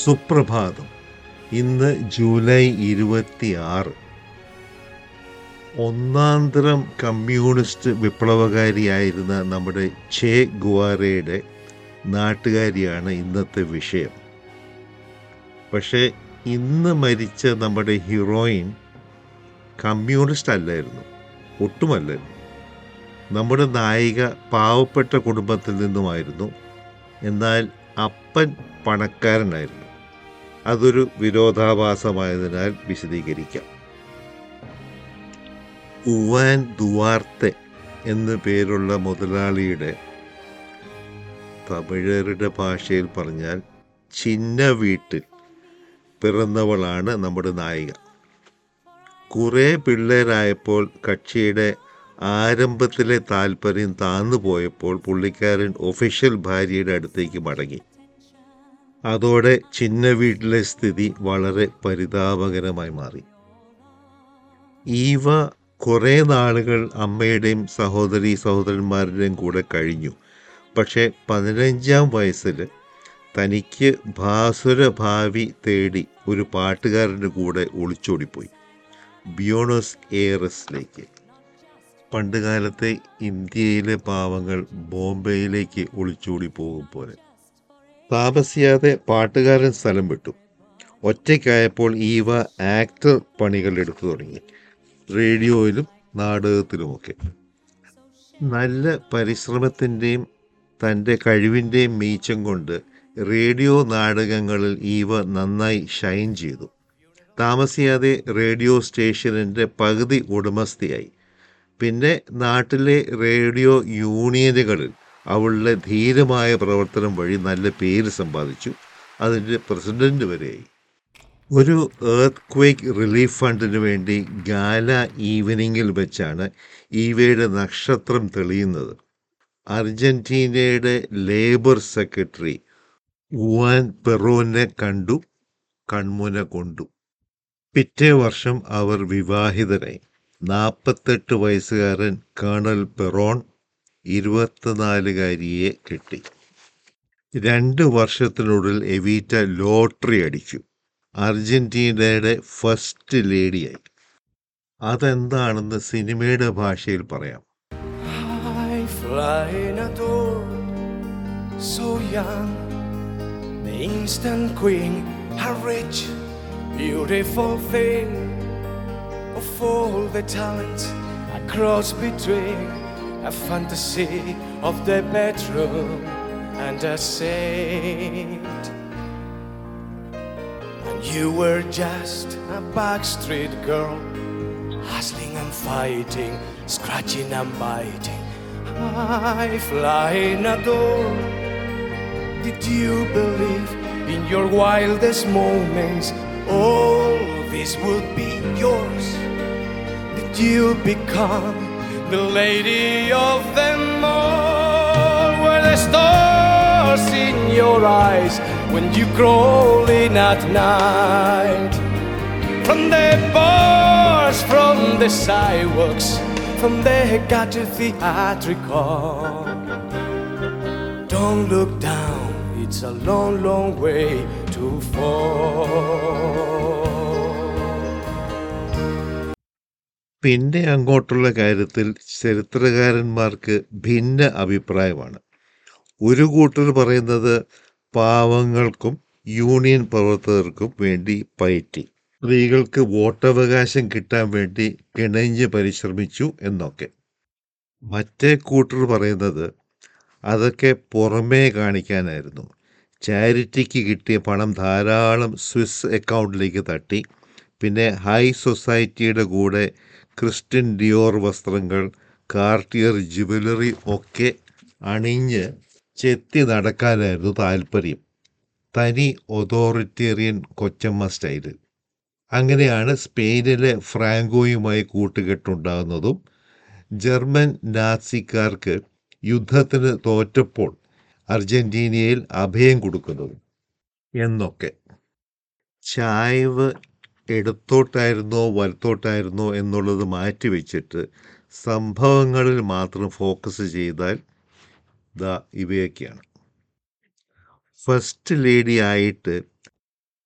സുപ്രഭാതം. ഇന്ന് ജൂലൈ 26. ഒന്നാന്തരം കമ്മ്യൂണിസ്റ്റ് വിപ്ലവകാരിയായിരുന്ന നമ്മുടെ ചെ ഗുവാരയുടെ നാട്ടുകാരിയാണ് ഇന്നത്തെ വിഷയം. പക്ഷേ ഇന്ന് മരിച്ച നമ്മുടെ ഹീറോയിൻ കമ്മ്യൂണിസ്റ്റ് അല്ലായിരുന്നു, ഒട്ടുമല്ലായിരുന്നു. നമ്മുടെ നായിക പാവപ്പെട്ട കുടുംബത്തിൽ നിന്നുമായിരുന്നു. എന്നാൽ അപ്പൻ പണക്കാരനായിരുന്നു. അതൊരു വിരോധാഭാസമായതിനാൽ വിശദീകരിക്കാം. ഉവാൻ ദുവാർത്തെ എന്നു പേരുള്ള മുതലാളിയുടെ, തമിഴരുടെ ഭാഷയിൽ പറഞ്ഞാൽ ചിന്ന വീട്ടിൽ പിറന്നവളാണ് നമ്മുടെ നായിക. കുറേ പിള്ളേരായപ്പോൾ കക്ഷിയുടെ ആരംഭത്തിലെ താല്പര്യം താന്നു പോയപ്പോൾ പുള്ളിക്കാരൻ ഒഫീഷ്യൽ ഭാര്യയുടെ അടുത്തേക്ക് മടങ്ങി. അതോടെ ചിന്ന വീട്ടിലെ സ്ഥിതി വളരെ പരിതാപകരമായി മാറി. ഈവ കുറേ നാളുകൾ അമ്മയുടെയും സഹോദരന്മാരുടെയും കൂടെ കഴിഞ്ഞു. പക്ഷേ 15-ാം വയസ്സിൽ തനിക്ക് ഭാസുര ഭാവി തേടി ഒരു പാട്ടുകാരൻ്റെ കൂടെ ഒളിച്ചോടിപ്പോയി, ബ്യൂണസ് എയറസിലേക്ക്. പണ്ടുകാലത്തെ ഇന്ത്യയിലെ പാവങ്ങൾ ബോംബെയിലേക്ക് ഒളിച്ചോടി പോകും പോലെ. താമസിയാതെ പാട്ടുകാരൻ സ്ഥലം വിട്ടു. ഒറ്റയ്ക്കായപ്പോൾ ഈവ ആക്ടർ പണികൾ എടുത്തു തുടങ്ങി, റേഡിയോയിലും നാടകത്തിലുമൊക്കെ. നല്ല പരിശ്രമത്തിൻ്റെയും തൻ്റെ കഴിവിൻ്റെയും മീച്ചം കൊണ്ട് റേഡിയോ നാടകങ്ങളിൽ ഈവ നന്നായി ഷൈൻ ചെയ്തു. താമസിയാതെ റേഡിയോ സ്റ്റേഷനിൻ്റെ പകുതി ഉടമസ്ഥയായി. പിന്നെ നാട്ടിലെ റേഡിയോ യൂണിയനുകളിൽ അവളുടെ ധീരമായ പ്രവർത്തനം വഴി നല്ല പേര് സമ്പാദിച്ചു. അതിൻ്റെ പ്രസിഡന്റ് വരെയായി. ഒരു എർത്ത് ക്വേക്ക് റിലീഫ് ഫണ്ടിന് വേണ്ടി ഗാല ഈവനിങ്ങിൽ വെച്ചാണ് ഈവയുടെ നക്ഷത്രം തെളിയുന്നത്. അർജന്റീനയുടെ ലേബർ സെക്രട്ടറി ഉവാൻ പെറോനെ കണ്ടു, കൺമുന കൊണ്ടു. പിറ്റേ വർഷം അവർ വിവാഹിതരായി. 48 വയസ്സുകാരൻ കേണൽ പെറോൺ 24-കാരിയെ കെട്ടി. 2 വർഷത്തിനുള്ളിൽ എവീറ്റ ലോട്ടറി അടിച്ചു. അർജന്റീനയുടെ ഫസ്റ്റ് ലേഡിയായി. അതെന്താണെന്ന് സിനിമയുടെ ഭാഷയിൽ പറയാം. Of all the talents I cross between a fantasy of the bedroom and a saint. And you were just a backstreet girl, hustling and fighting, scratching and biting. I fly and adore. Did you believe in your wildest moments all this would be yours? Did you become the lady of them all? Were the stars in your eyes when you crawl in at night? From the bars, from the sidewalks, from the gutter theatrical. Don't look down, it's a long, long way to fall. പിന്നെ അങ്ങോട്ടുള്ള കാര്യത്തിൽ ചരിത്രകാരന്മാർക്ക് ഭിന്ന അഭിപ്രായമാണ്. ഒരു കൂട്ടർ പറയുന്നത് പാവങ്ങൾക്കും union പ്രവർത്തകർക്കും വേണ്ടി പയറ്റി, സ്ത്രീകൾക്ക് വോട്ടവകാശം കിട്ടാൻ വേണ്ടി കിണഞ്ഞ് പരിശ്രമിച്ചു എന്നൊക്കെ. മറ്റേ കൂട്ടർ പറയുന്നത് അതൊക്കെ പുറമേ കാണിക്കാനായിരുന്നു. ചാരിറ്റിക്ക് കിട്ടിയ പണം ധാരാളം സ്വിസ് അക്കൗണ്ടിലേക്ക് തട്ടി. പിന്നെ ഹൈ സൊസൈറ്റിയുടെ കൂടെ ക്രിസ്റ്റ്യൻ ഡിയോർ വസ്ത്രങ്ങൾ, കാർട്ടിയർ ജുവലറി ഒക്കെ അണിഞ്ഞ് ചെത്തി നടക്കാനായിരുന്നു താല്പര്യം. തനി ഒതോറിറ്റേറിയൻ കൊച്ചമ്മ സ്റ്റൈലിൽ. അങ്ങനെയാണ് സ്പെയിനിലെ ഫ്രാങ്കോയുമായി കൂട്ടുകെട്ടുണ്ടാകുന്നതും ജർമ്മൻ നാസിക്കാർക്ക് യുദ്ധത്തിന് തോറ്റപ്പോൾ അർജന്റീനയിൽ അഭയം കൊടുക്കുന്നതും എന്നൊക്കെ. ചായ്വ് ഇടത്തോട്ടായിരുന്നോ വലത്തോട്ടായിരുന്നോ എന്നുള്ളത് മാറ്റിവെച്ചിട്ട് സംഭവങ്ങളിൽ മാത്രം ഫോക്കസ് ചെയ്താൽ ഇവയൊക്കെയാണ്. ഫസ്റ്റ് ലേഡി ആയിട്ട്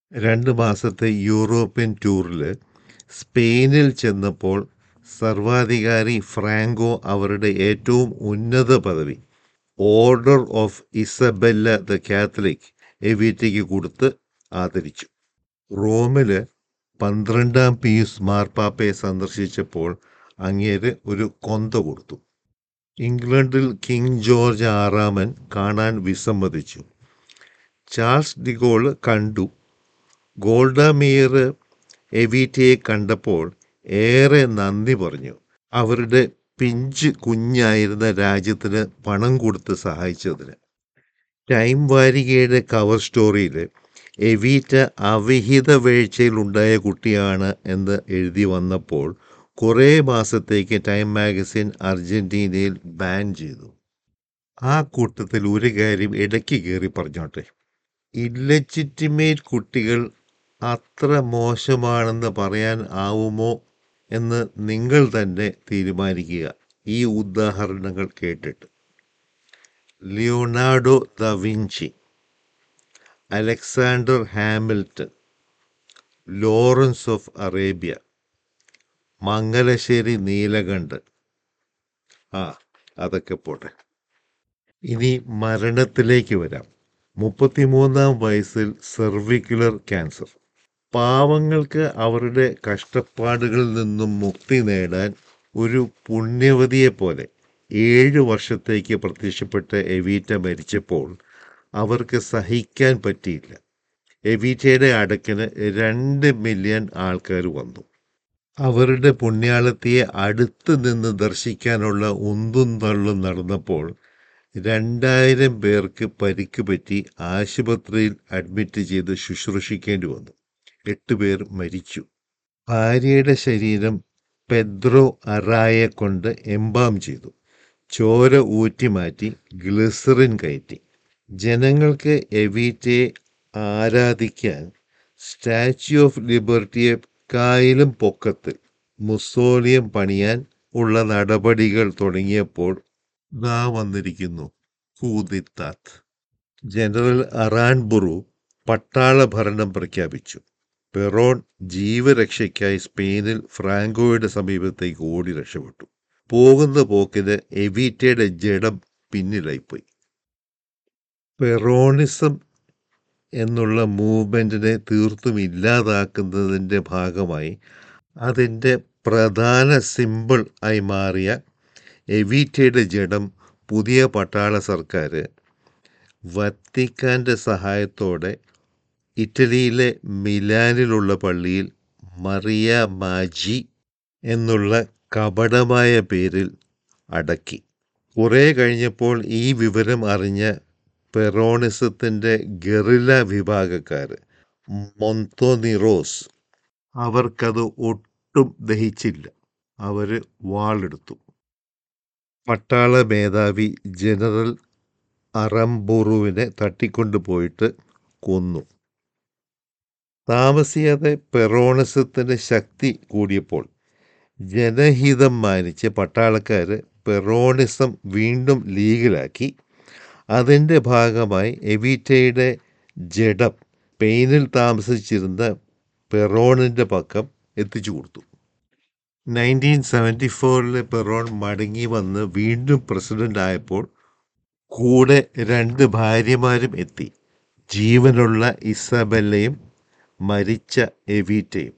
2 മാസത്തെ യൂറോപ്യൻ ടൂറിൽ സ്പെയിനിൽ ചെന്നപ്പോൾ സർവാധികാരി ഫ്രാങ്കോ അവരുടെ ഏറ്റവും ഉന്നത പദവി order of Isabella the Catholic എവീറ്റയ്ക്ക് കൊടുത്ത് ആദരിച്ചു. റോമില് 12-ാം പിയൂസ് മാർപ്പാപ്പയെ സന്ദർശിച്ചപ്പോൾ അങ്ങേര് ഒരു കൊന്ത കൊടുത്തു. ഇംഗ്ലണ്ടിൽ കിങ് ജോർജ് 6 കാണാൻ വിസമ്മതിച്ചു. ചാൾസ് ഡിഗോള് കണ്ടു. ഗോൾഡ മീർ എവീറ്റയെ കണ്ടപ്പോൾ ഏറെ നന്ദി പറഞ്ഞു. അവരുടെ പിഞ്ച് കുഞ്ഞായിരുന്ന രാജ്യത്തിന് പണം കൊടുത്ത് സഹായിച്ചതിന്. ടൈം വാരികയുടെ കവർ സ്റ്റോറിയിൽ എവീറ്റ അവിഹിത വീഴ്ചയിലുണ്ടായ കുട്ടിയാണ് എന്ന് എഴുതി വന്നപ്പോൾ കുറേ മാസത്തേക്ക് ടൈം മാഗസിൻ അർജന്റീനയിൽ ബാൻ ചെയ്തു. ആ കൂട്ടത്തിൽ ഒരു കാര്യം ഇടയ്ക്ക് കയറി പറഞ്ഞോട്ടെ. ഇല്ലെജിറ്റിമേറ്റ് കുട്ടികൾ അത്ര മോശമാണെന്ന് പറയാൻ ആവുമോ എന്ന് നിങ്ങൾ തന്നെ തീരുമാനിക്കുക ഈ ഉദാഹരണങ്ങൾ കേട്ടിട്ട്. Leonardo da Vinci, Alexander Hamilton, Lawrence of Arabia, Mangalassery Neelakantan. അതൊക്കെ പോട്ടെ. ഇനി മരണത്തിലേക്ക് വരാം. 33-ാം വയസ്സിൽ സെർവിക്കുലർ ക്യാൻസർ. പാവങ്ങൾക്ക് അവരുടെ കഷ്ടപ്പാടുകളിൽ നിന്നും മുക്തി നേടാൻ ഒരു പുണ്യവതിയെപ്പോലെ 7 വർഷത്തേക്ക് പ്രത്യക്ഷപ്പെട്ട എവീറ്റ മരിച്ചപ്പോൾ അവർക്ക് സഹിക്കാൻ പറ്റിയില്ല. എവീറ്റയുടെ അടക്കിന് 2 മില്യൺ ആൾക്കാർ വന്നു. അവരുടെ പുണ്യാളത്തിയെ അടുത്ത് നിന്ന് ദർശിക്കാനുള്ള ഉന്തും തള്ളും നടന്നപ്പോൾ 2000 പേർക്ക് പരിക്ക് പറ്റി ആശുപത്രിയിൽ അഡ്മിറ്റ് ചെയ്ത് ശുശ്രൂഷിക്കേണ്ടി വന്നു. 8 പേർ മരിച്ചു. ഭാര്യയുടെ ശരീരം പെദ്രോ അറായെ കൊണ്ട് എംബാം ചെയ്തു. ചോര ഊറ്റിമാറ്റി ഗ്ലിസറിൻ കയറ്റി. ജനങ്ങൾക്ക് എവീറ്റയെ ആരാധിക്കാൻ സ്റ്റാച്യു ഓഫ് ലിബർട്ടിയെക്കായാലും പൊക്കത്തിൽ മുസോളിയം പണിയാൻ ഉള്ള നടപടികൾ തുടങ്ങിയപ്പോൾ ദാ വന്നിരിക്കുന്നു കൂദിത്താത്ത്. ജനറൽ അറാൻബുറു പട്ടാള ഭരണം പ്രഖ്യാപിച്ചു. പെറോൺ ജീവരക്ഷയ്ക്കായി സ്പെയിനിൽ ഫ്രാങ്കോയുടെ സമീപത്തേക്ക് ഓടി രക്ഷപ്പെട്ടു. പോകുന്ന പോക്കിന് എവീറ്റയുടെ ജഡം പിന്നിലായിപ്പോയി. പെറോണിസം എന്നുള്ള മൂവ്മെൻറ്റിനെ തീർത്തും ഇല്ലാതാക്കുന്നതിൻ്റെ ഭാഗമായി അതിൻ്റെ പ്രധാന സിമ്പിൾ ആയി മാറിയ എവീറ്റയുടെ ജഡം പുതിയ പട്ടാള സർക്കാർ വത്തിക്കാൻ്റെ സഹായത്തോടെ ഇറ്റലിയിലെ മിലാനിലുള്ള പള്ളിയിൽ മറിയ മാജി എന്നുള്ള കപടമായ പേരിൽ അടക്കി. കുറേ കഴിഞ്ഞപ്പോൾ ഈ വിവരം അറിഞ്ഞ പെറോണിസത്തിൻ്റെ ഗറില്ല വിഭാഗക്കാർ മൊന്തോനിറോസ് അവർക്കത് ഒട്ടും ദഹിച്ചില്ല. അവർ വാളെടുത്തു. പട്ടാള മേധാവി ജനറൽ അറംബുറുവിനെ തട്ടിക്കൊണ്ടുപോയിട്ട് കൊന്നു. താമസിയാതെ പെറോണിസത്തിൻ്റെ ശക്തി കൂടിയപ്പോൾ ജനഹിതം മാനിച്ച് പട്ടാളക്കാർ പെറോണിസം വീണ്ടും ലീഗലാക്കി. അതിൻ്റെ ഭാഗമായി എവീറ്റയുടെ ജഡം സ്പെയിനിൽ താമസിച്ചിരുന്ന പെറോണിൻ്റെ പക്കം എത്തിച്ചു കൊടുത്തു. 1974 പെറോൺ മടങ്ങി വന്ന് വീണ്ടും പ്രസിഡന്റ് ആയപ്പോൾ കൂടെ 2 ഭാര്യമാരും എത്തി. ജീവനുള്ള ഇസബെല്ലയും മരിച്ച എവീറ്റയും.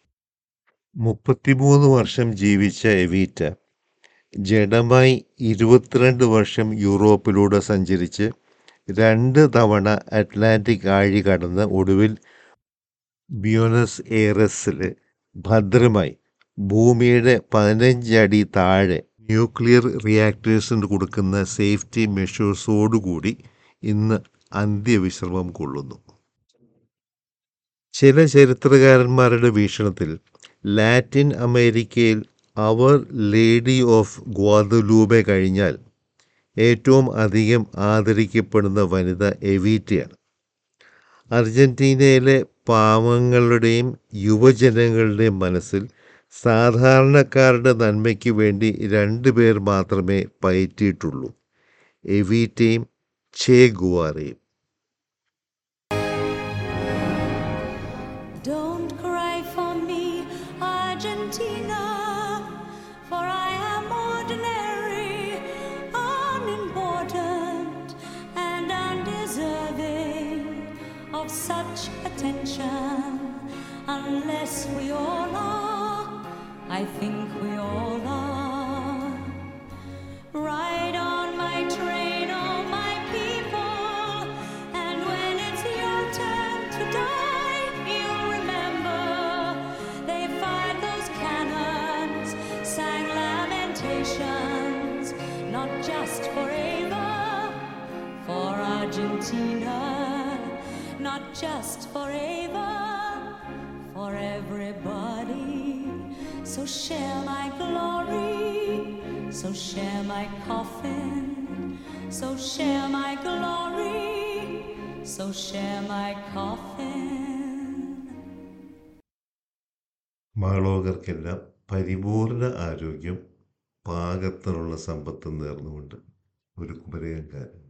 33 വർഷം ജീവിച്ച എവീറ്റ ജഡമായി 22 വർഷം യൂറോപ്പിലൂടെ സഞ്ചരിച്ച് 2 തവണ അറ്റ്ലാന്റിക് ആഴി കടന്ന് ഒടുവിൽ ബ്യൂണസ് എയറസിൽ ഭദ്രമായി ഭൂമിയുടെ 15 അടി താഴെ ന്യൂക്ലിയർ റിയാക്ടേഴ്സിന് കൊടുക്കുന്ന സേഫ്റ്റി മെഷേഴ്സോടുകൂടി ഇന്ന് അന്ത്യവിശ്രമം കൊള്ളുന്നു. ചില ചരിത്രകാരന്മാരുടെ വീക്ഷണത്തിൽ ലാറ്റിൻ അമേരിക്കയിൽ അവർ ലേഡി ഓഫ് ഗ്വാദലൂബെ കഴിഞ്ഞാൽ ഏറ്റവും അധികം ആദരിക്കപ്പെടുന്ന വനിത എവീറ്റയാണ്. അർജന്റീനയിലെ പാവങ്ങളുടെയും യുവജനങ്ങളുടെയും മനസ്സിൽ സാധാരണക്കാരുടെ നന്മയ്ക്ക് വേണ്ടി 2 പേർ മാത്രമേ പയറ്റിയിട്ടുള്ളൂ, എവീറ്റയും ചെ ഗുവാറയും. cry for me, Argentina, for I am ordinary, unimportant, and undeserving of such attention. Unless we all are, I think we all are. Ride on my train, oh my people, and when it's your turn to die, you'll remember they fired those cannons, sang lamentations, not just for Ava, for Argentina, not just for Ava, for everybody. So share my glory, so share my coffin, so share my glory, so share my coffin. മാളോകർക്കെല്ലാം പരിപൂർണ ആരോഗ്യം, പാകത്തിനുള്ള സമ്പത്ത് നേർന്നുകൊണ്ട് ഒരു കുമരകംകാരൻ.